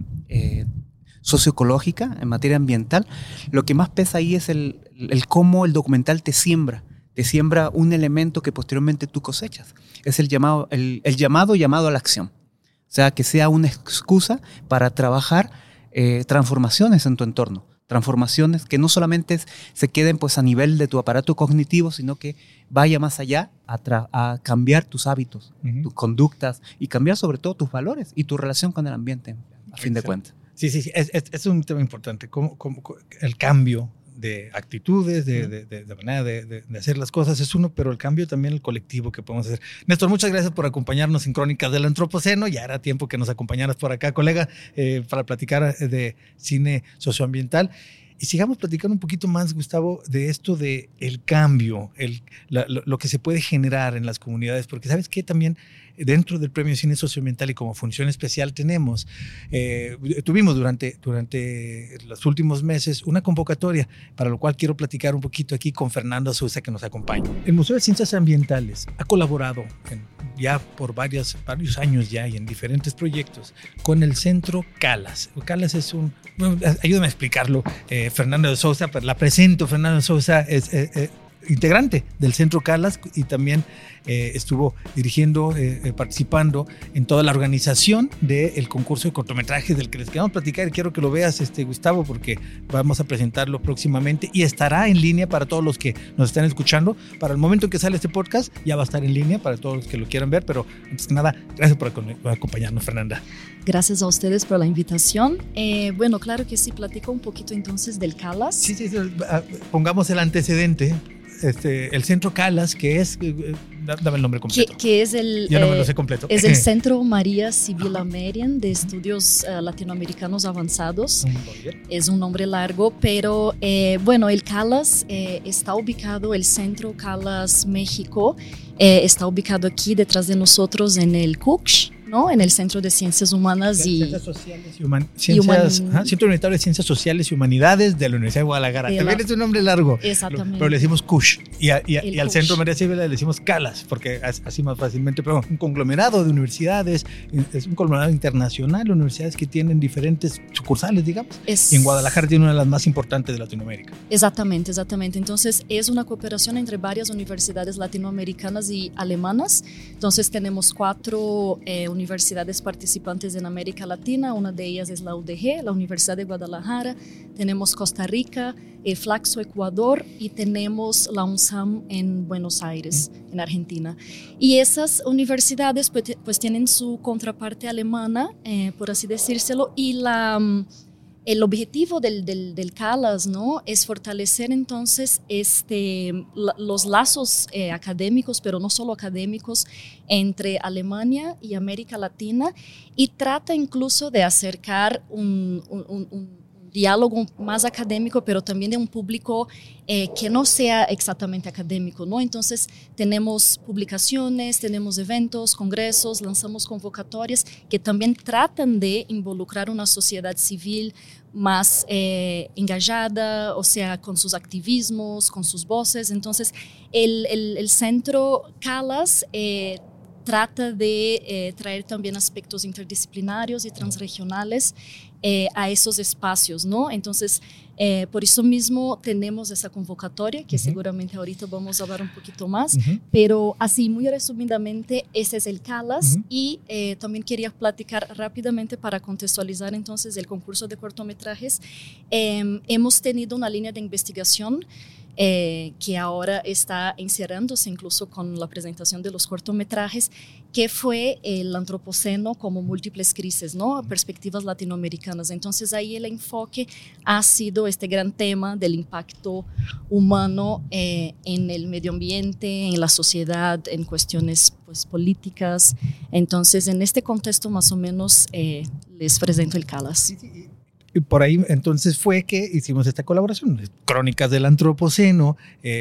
socioecológica, en materia ambiental, lo que más pesa ahí es el cómo el documental te siembra un elemento que posteriormente tú cosechas. Es el llamado a la acción. O sea, que sea una excusa para trabajar transformaciones en tu entorno. Transformaciones que no solamente se queden pues, a nivel de tu aparato cognitivo, sino que vaya más allá a cambiar tus hábitos, tus conductas y cambiar sobre todo tus valores y tu relación con el ambiente, a fin de cuentas. Sí, es un tema importante, como el cambio de actitudes, de manera de hacer las cosas es uno, pero el cambio también el colectivo que podemos hacer. Néstor, muchas gracias por acompañarnos en Crónicas del Antropoceno. Ya era tiempo que nos acompañaras por acá, colega, para platicar de cine socioambiental. Y sigamos platicando un poquito más, Gustavo, de esto de el cambio, lo que se puede generar en las comunidades, porque ¿sabes qué? También dentro del Premio Cine Socioambiental y como función especial tuvimos durante los últimos meses una convocatoria, para lo cual quiero platicar un poquito aquí con Fernando Sousa, que nos acompaña. El Museo de Ciencias Ambientales ha colaborado ya por varios años ya y en diferentes proyectos con el Centro Calas. Calas es ayúdame a explicarlo, Fernando de Sousa, pero la presento. Fernando de Sousa es integrante del Centro Calas y también estuvo dirigiendo, participando en toda la organización del concurso de cortometrajes del que les queremos platicar, y quiero que lo veas, Gustavo, porque vamos a presentarlo próximamente y estará en línea para todos los que nos están escuchando. Para el momento en que sale este podcast ya va a estar en línea para todos los que lo quieran ver, pero antes que nada, gracias por acompañarnos, Fernanda. Gracias a ustedes por la invitación. Bueno, claro que sí, platico un poquito entonces del Calas. Sí, pongamos el antecedente. El Centro Calas, que es, dame el nombre completo. Que es el, yo no me lo sé completo. Es el Centro María Sibila Merian de Estudios Latinoamericanos Avanzados. Es un nombre largo, pero bueno, el Calas está ubicado, el Centro Calas México está ubicado aquí detrás de nosotros en el CUCH, ¿no? En el Centro de Ciencias Humanas Ciencias Sociales Centro Unitario de Ciencias Sociales y Humanidades de la Universidad de Guadalajara. También es un nombre largo. Exactamente. Pero le decimos CUCH y al CUCH. Centro María Sibila le decimos Calas, porque así más fácilmente, pero un conglomerado de universidades, es un conglomerado internacional de universidades que tienen diferentes sucursales, digamos. Y en Guadalajara tiene una de las más importantes de Latinoamérica. Exactamente. Entonces es una cooperación entre varias universidades latinoamericanas y alemanas. Entonces tenemos 4 universidades participantes en América Latina. Una de ellas es la UDG, la Universidad de Guadalajara. Tenemos Costa Rica, Flaxo, Ecuador, y tenemos la UNSAM en Buenos Aires, en Argentina. Y esas universidades pues tienen su contraparte alemana, por así decírselo, y el objetivo del Calas, ¿no?, es fortalecer entonces los lazos académicos, pero no solo académicos, entre Alemania y América Latina, y trata incluso de acercar un diálogo más académico, pero también de un público que no sea exactamente académico, ¿no? Entonces tenemos publicaciones, tenemos eventos, congresos, lanzamos convocatorias que también tratan de involucrar una sociedad civil más engajada, o sea, con sus activismos, con sus voces. Entonces el centro Calas trata de traer también aspectos interdisciplinarios y transregionales a esos espacios, ¿no? Entonces, por eso mismo tenemos esa convocatoria, que seguramente ahorita vamos a hablar un poquito más, pero así, muy resumidamente, ese es el Calas, y también quería platicar rápidamente para contextualizar entonces el concurso de cortometrajes. Hemos tenido una línea de investigación que ahora está encerrándose incluso con la presentación de los cortometrajes, que fue el antropoceno como múltiples crisis, ¿no? Perspectivas latinoamericanas. Entonces ahí el enfoque ha sido este gran tema del impacto humano en el medio ambiente, en la sociedad, en cuestiones pues, políticas. Entonces en este contexto más o menos les presento el Calas. Sí, sí. Y por ahí entonces fue que hicimos esta colaboración. Crónicas del Antropoceno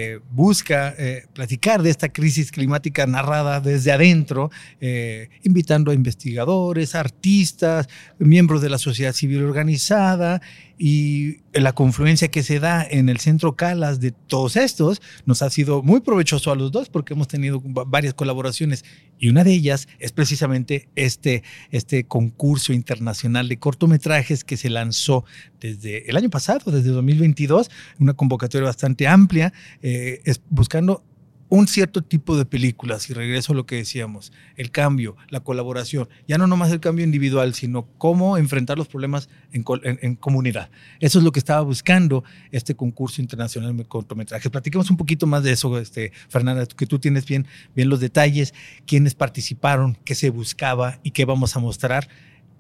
busca platicar de esta crisis climática narrada desde adentro, invitando a investigadores, artistas, miembros de la sociedad civil organizada, y la confluencia que se da en el Centro Calas de todos estos nos ha sido muy provechoso a los dos, porque hemos tenido varias colaboraciones, y una de ellas es precisamente este concurso internacional de cortometrajes que se lanzó desde el año pasado, desde 2022, una convocatoria bastante amplia, buscando un cierto tipo de películas. Y regreso a lo que decíamos, el cambio, la colaboración, ya no nomás el cambio individual, sino cómo enfrentar los problemas en comunidad. Eso es lo que estaba buscando este concurso internacional de cortometrajes. Platiquemos un poquito más de eso, Fernanda, que tú tienes bien los detalles, quiénes participaron, qué se buscaba y qué vamos a mostrar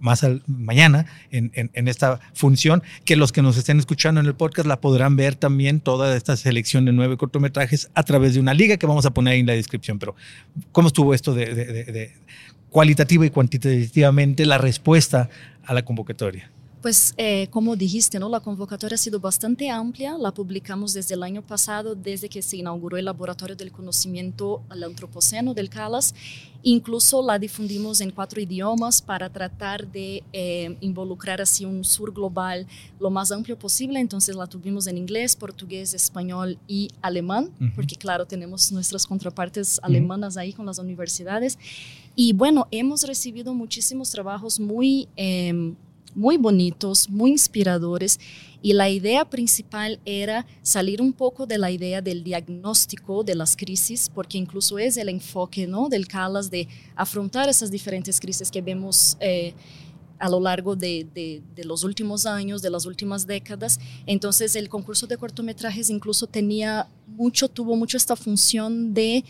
mañana en esta función, que los que nos estén escuchando en el podcast la podrán ver también, toda esta selección de 9 cortometrajes a través de una liga que vamos a poner ahí en la descripción. Pero ¿cómo estuvo esto de cualitativa y cuantitativamente la respuesta a la convocatoria? Pues como dijiste, ¿no? La convocatoria ha sido bastante amplia, la publicamos desde el año pasado, desde que se inauguró el Laboratorio del Conocimiento al Antropoceno del Calas. Incluso la difundimos en 4 idiomas para tratar de involucrar así un sur global lo más amplio posible. Entonces la tuvimos en inglés, portugués, español y alemán, porque claro, tenemos nuestras contrapartes alemanas ahí con las universidades. Y bueno, hemos recibido muchísimos trabajos muy bonitos, muy inspiradores, y la idea principal era salir un poco de la idea del diagnóstico de las crisis, porque incluso es el enfoque, ¿no? del Calas, de afrontar esas diferentes crisis que vemos a lo largo de los últimos años, de las últimas décadas. Entonces el concurso de cortometrajes incluso tuvo mucho esta función de,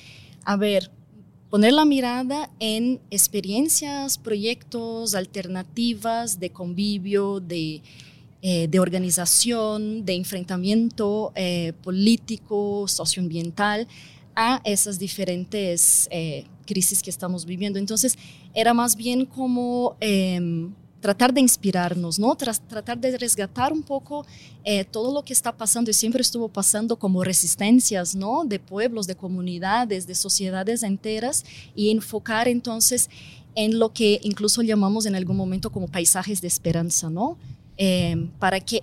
poner la mirada en experiencias, proyectos, alternativas de convivio, de organización, de enfrentamiento político, socioambiental a esas diferentes crisis que estamos viviendo. Entonces, era más bien como tratar de inspirarnos, ¿no? Tratar de resgatar un poco todo lo que está pasando y siempre estuvo pasando como resistencias, ¿no? De pueblos, de comunidades, de sociedades enteras, y enfocar entonces en lo que incluso llamamos en algún momento como paisajes de esperanza, ¿no? Para que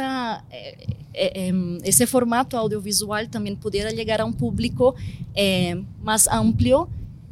ese formato audiovisual también pudiera llegar a un público más amplio.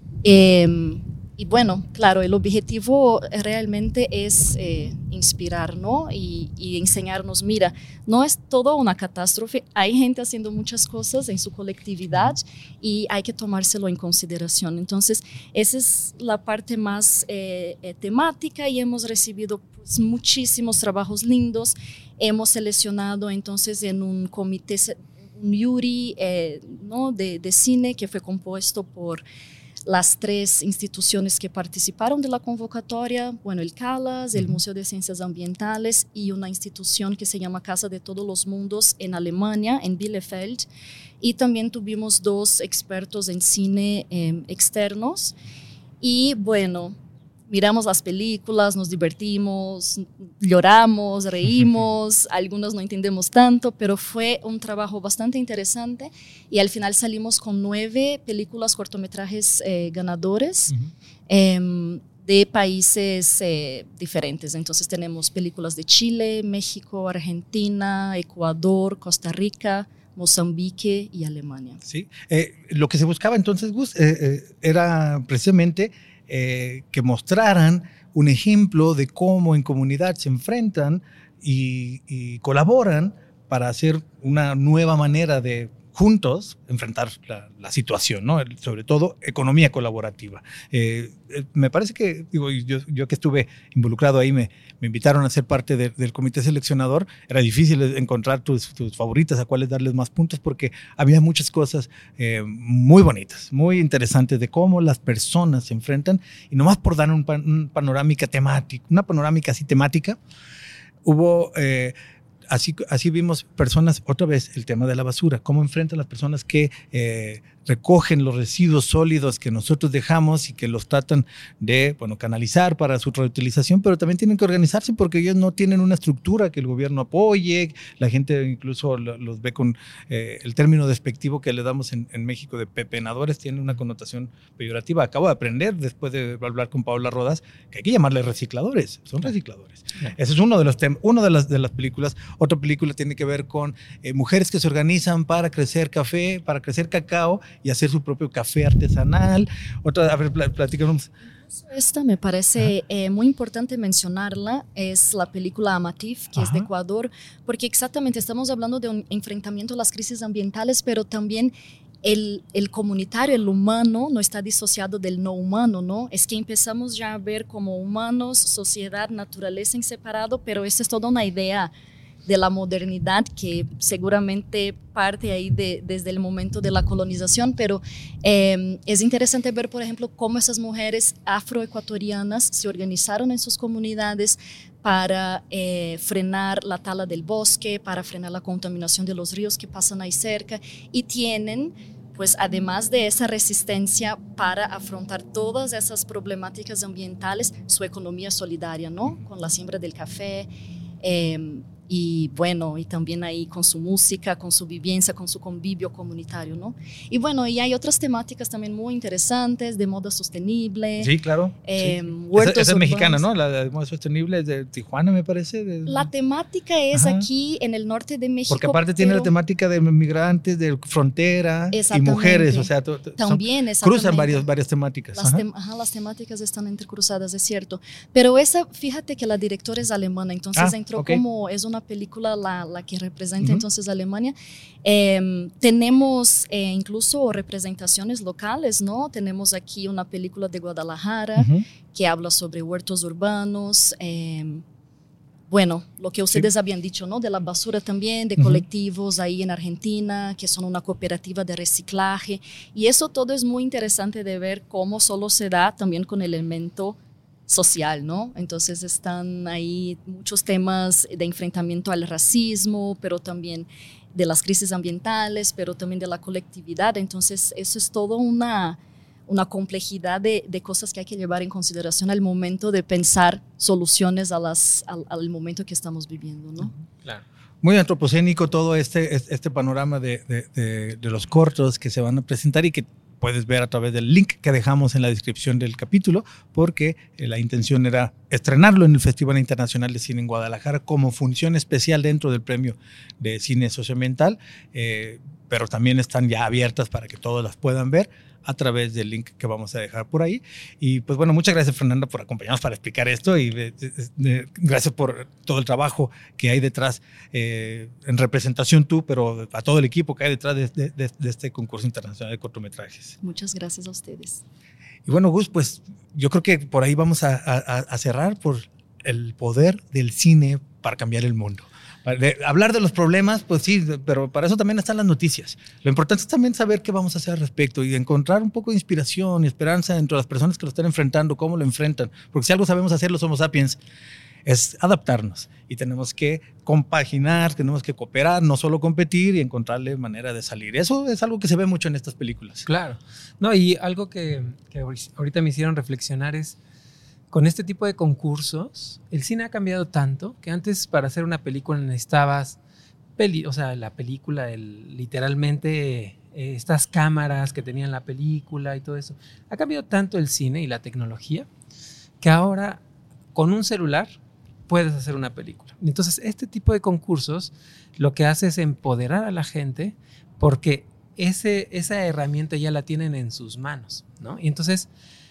Y bueno, claro, el objetivo realmente es inspirar, ¿no? Y enseñarnos, mira, no es todo una catástrofe, hay gente haciendo muchas cosas en su colectividad y hay que tomárselo en consideración. Entonces, esa es la parte más temática, y hemos recibido pues, muchísimos trabajos lindos. Hemos seleccionado entonces en un comité, un jury ¿no? de cine que fue compuesto por las 3 instituciones que participaron de la convocatoria, bueno, el Calas, el Museo de Ciencias Ambientales y una institución que se llama Casa de Todos los Mundos en Alemania, en Bielefeld. Y también tuvimos 2 expertos en cine externos. Y bueno, miramos las películas, nos divertimos, lloramos, reímos, algunos no entendemos tanto, pero fue un trabajo bastante interesante y al final salimos con 9 películas, cortometrajes ganadores. De países diferentes. Entonces tenemos películas de Chile, México, Argentina, Ecuador, Costa Rica, Mozambique y Alemania. Sí, lo que se buscaba entonces, Gus, era precisamente que mostraran un ejemplo de cómo en comunidad se enfrentan y colaboran para hacer una nueva manera de juntos enfrentar la situación, ¿no? Sobre todo economía colaborativa. Me parece que, digo, yo que estuve involucrado ahí, me invitaron a ser parte del comité seleccionador. Era difícil encontrar tus favoritas, a cuáles darles más puntos, porque había muchas cosas muy bonitas, muy interesantes de cómo las personas se enfrentan. Y nomás por dar una panorámica así temática, hubo... Así vimos personas, otra vez el tema de la basura, cómo enfrentan las personas que recogen los residuos sólidos que nosotros dejamos y que los tratan de, bueno, canalizar para su reutilización, pero también tienen que organizarse porque ellos no tienen una estructura que el gobierno apoye. La gente incluso los ve con el término despectivo que le damos en México de pepenadores, tiene una connotación peyorativa. Acabo de aprender, después de hablar con Paola Rodas, que hay que llamarles recicladores, son recicladores. Ese es uno de los temas, una de las películas. Otra película tiene que ver con mujeres que se organizan para crecer café, para crecer cacao y hacer su propio café artesanal. Otra, a ver, platícanos. Esta me parece muy importante mencionarla, es la película Amatif, que es de Ecuador, porque exactamente estamos hablando de un enfrentamiento a las crisis ambientales, pero también el comunitario, el humano, no está disociado del no humano, ¿no? Es que empezamos ya a ver como humanos, sociedad, naturaleza en separado, pero esta es toda una idea de la modernidad que seguramente parte ahí desde el momento de la colonización, pero es interesante ver, por ejemplo, cómo esas mujeres afroecuatorianas se organizaron en sus comunidades para frenar la tala del bosque, para frenar la contaminación de los ríos que pasan ahí cerca, y tienen, pues además de esa resistencia para afrontar todas esas problemáticas ambientales, su economía solidaria, ¿no? Con la siembra del café, y bueno, y también ahí con su música, con su vivencia, con su convivio comunitario, ¿no? Y bueno, y hay otras temáticas también muy interesantes de moda sostenible. Sí, claro. Huertos esa es mexicana, ¿no? La de moda sostenible es de Tijuana, me parece. La temática es aquí en el norte de México. Porque aparte tiene la temática de migrantes, de frontera y mujeres, o sea, también cruzan varias temáticas. Las temáticas están entrecruzadas, es cierto. Pero esa, fíjate que la directora es alemana, entonces entró como, es una película la que representa entonces Alemania. Tenemos incluso representaciones locales, ¿no? Tenemos aquí una película de Guadalajara que habla sobre huertos urbanos, bueno, lo que ustedes habían dicho, ¿no? De la basura también, de colectivos ahí en Argentina, que son una cooperativa de reciclaje. Y eso todo es muy interesante de ver cómo solo se da también con el elemento social, ¿no? Entonces están ahí muchos temas de enfrentamiento al racismo, pero también de las crisis ambientales, pero también de la colectividad. Entonces eso es todo una complejidad de cosas que hay que llevar en consideración al momento de pensar soluciones al momento que estamos viviendo, ¿no? Claro. Muy antropocénico todo este panorama de los cortos que se van a presentar y que puedes ver a través del link que dejamos en la descripción del capítulo, porque la intención era estrenarlo en el Festival Internacional de Cine en Guadalajara como función especial dentro del Premio de Cine Socioambiental, pero también están ya abiertas para que todos las puedan ver a través del link que vamos a dejar por ahí. Y pues bueno, muchas gracias, Fernanda, por acompañarnos para explicar esto y gracias por todo el trabajo que hay detrás, en representación tú, pero a todo el equipo que hay detrás de este concurso internacional de cortometrajes. Muchas gracias a ustedes. Y bueno, Gus, pues yo creo que por ahí vamos a cerrar por el poder del cine para cambiar el mundo. Hablar de los problemas, pues sí, pero para eso también están las noticias. Lo importante es también saber qué vamos a hacer al respecto y encontrar un poco de inspiración y esperanza entre las personas que lo están enfrentando, cómo lo enfrentan. Porque si algo sabemos hacer los Homo sapiens es adaptarnos y tenemos que compaginar, tenemos que cooperar, no solo competir y encontrarle manera de salir. Eso es algo que se ve mucho en estas películas. Claro. No, y algo que ahorita me hicieron reflexionar es con este tipo de concursos, el cine ha cambiado tanto que antes para hacer una película necesitabas la película, literalmente estas cámaras que tenían la película y todo eso. Ha cambiado tanto el cine y la tecnología que ahora con un celular puedes hacer una película. Entonces, este tipo de concursos lo que hace es empoderar a la gente porque esa herramienta ya la tienen en sus manos, ¿no? Y entonces,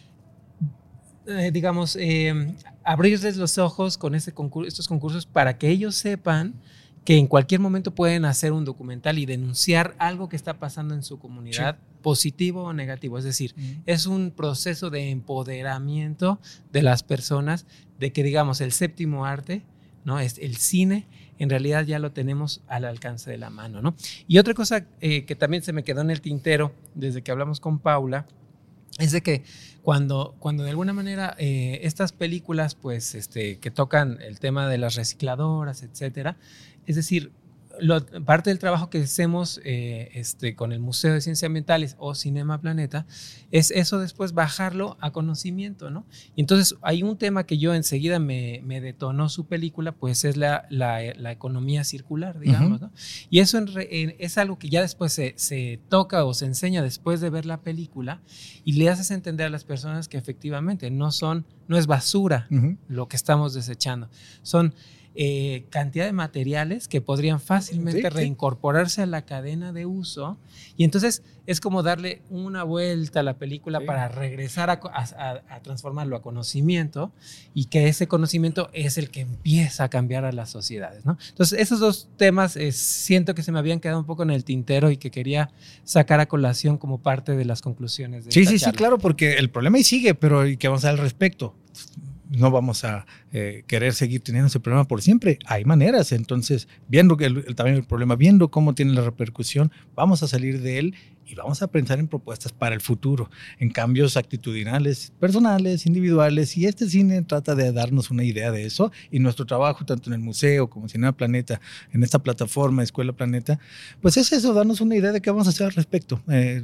abrirles los ojos con estos concursos para que ellos sepan que en cualquier momento pueden hacer un documental y denunciar algo que está pasando en su comunidad, sí, positivo o negativo. Es decir, es un proceso de empoderamiento de las personas, de que, digamos, el séptimo arte, ¿no? Es el cine, en realidad ya lo tenemos al alcance de la mano, ¿no? Y otra cosa que también se me quedó en el tintero desde que hablamos con Paula, es de que cuando de alguna manera estas películas pues, que tocan el tema de las recicladoras, etcétera, es decir, parte del trabajo que hacemos con el Museo de Ciencias Ambientales o Cinema Planeta es eso, después bajarlo a conocimiento, ¿no? Y entonces hay un tema que yo enseguida me detonó su película, pues es la economía circular, digamos, ¿no? Y eso es algo que ya después se toca o se enseña después de ver la película y le haces entender a las personas que efectivamente no es basura lo que estamos desechando, son cantidad de materiales que podrían fácilmente reincorporarse a la cadena de uso, y entonces es como darle una vuelta a la película para regresar a transformarlo a conocimiento, y que ese conocimiento es el que empieza a cambiar a las sociedades, ¿no? Entonces esos dos temas siento que se me habían quedado un poco en el tintero y que quería sacar a colación como parte de las conclusiones de esta charla. Sí, claro, porque el problema ahí sigue, pero ¿y qué vamos a hacer al respecto? No vamos a querer seguir teniendo ese problema por siempre. Hay maneras. Entonces, viendo el tamaño del problema, viendo cómo tiene la repercusión, vamos a salir de él y vamos a pensar en propuestas para el futuro, en cambios actitudinales, personales, individuales. Y este cine trata de darnos una idea de eso. Y nuestro trabajo, tanto en el museo como en Cinema Planeta, en esta plataforma Escuela Planeta, pues es eso, darnos una idea de qué vamos a hacer al respecto.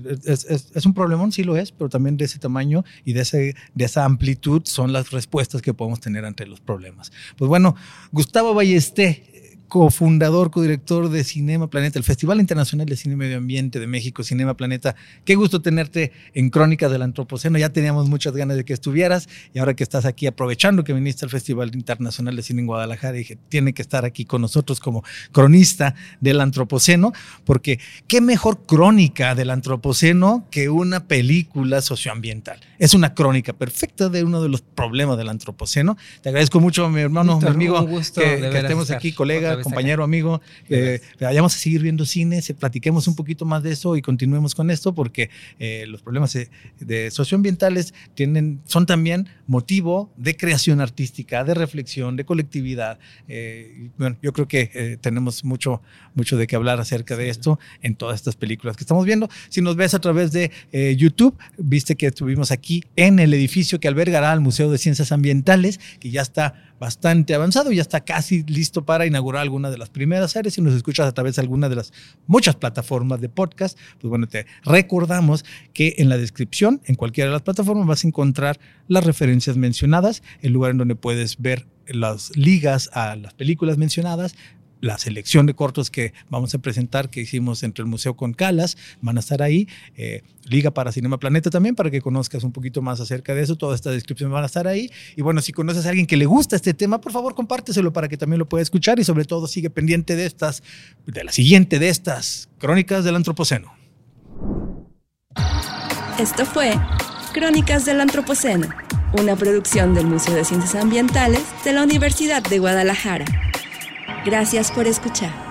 Es un problemón, sí lo es, pero también de ese tamaño y de esa amplitud son las respuestas que podemos tener ante los problemas. Pues bueno, Gustavo Ballesté, cofundador, codirector de Cinema Planeta, el Festival Internacional de Cine y Medio Ambiente de México, Cinema Planeta. Qué gusto tenerte en Crónicas del Antropoceno. Ya teníamos muchas ganas de que estuvieras y ahora que estás aquí, aprovechando que viniste al Festival Internacional de Cine en Guadalajara, dije, tiene que estar aquí con nosotros como cronista del Antropoceno, porque qué mejor crónica del Antropoceno que una película socioambiental. Es una crónica perfecta de uno de los problemas del Antropoceno. Te agradezco mucho, mi hermano, Víctor, mi amigo, que estemos aquí, colega, compañero, amigo. Vayamos a seguir viendo cine, platiquemos un poquito más de eso y continuemos con esto, porque los problemas de socioambientales son también motivo de creación artística, de reflexión, de colectividad. Bueno, yo creo que tenemos mucho de qué hablar acerca de esto en todas estas películas que estamos viendo. Si nos ves a través de YouTube, viste que estuvimos aquí en el edificio que albergará al Museo de Ciencias Ambientales, que ya está bastante avanzado, ya está casi listo para inaugurar alguna de las primeras áreas. Si nos escuchas a través de alguna de las muchas plataformas de podcast, pues bueno, te recordamos que en la descripción, en cualquiera de las plataformas, vas a encontrar las referencias mencionadas, el lugar en donde puedes ver las ligas a las películas mencionadas, la selección de cortos que vamos a presentar, que hicimos entre el museo con Calas, van a estar ahí, liga para Cinema Planeta también, para que conozcas un poquito más acerca de eso. Toda esta descripción van a estar ahí. Y bueno, si conoces a alguien que le gusta este tema, por favor compárteselo para que también lo pueda escuchar, y sobre todo sigue pendiente de la siguiente de estas Crónicas del Antropoceno. Esto fue Crónicas del Antropoceno, una producción del Museo de Ciencias Ambientales de la Universidad de Guadalajara. Gracias por escuchar.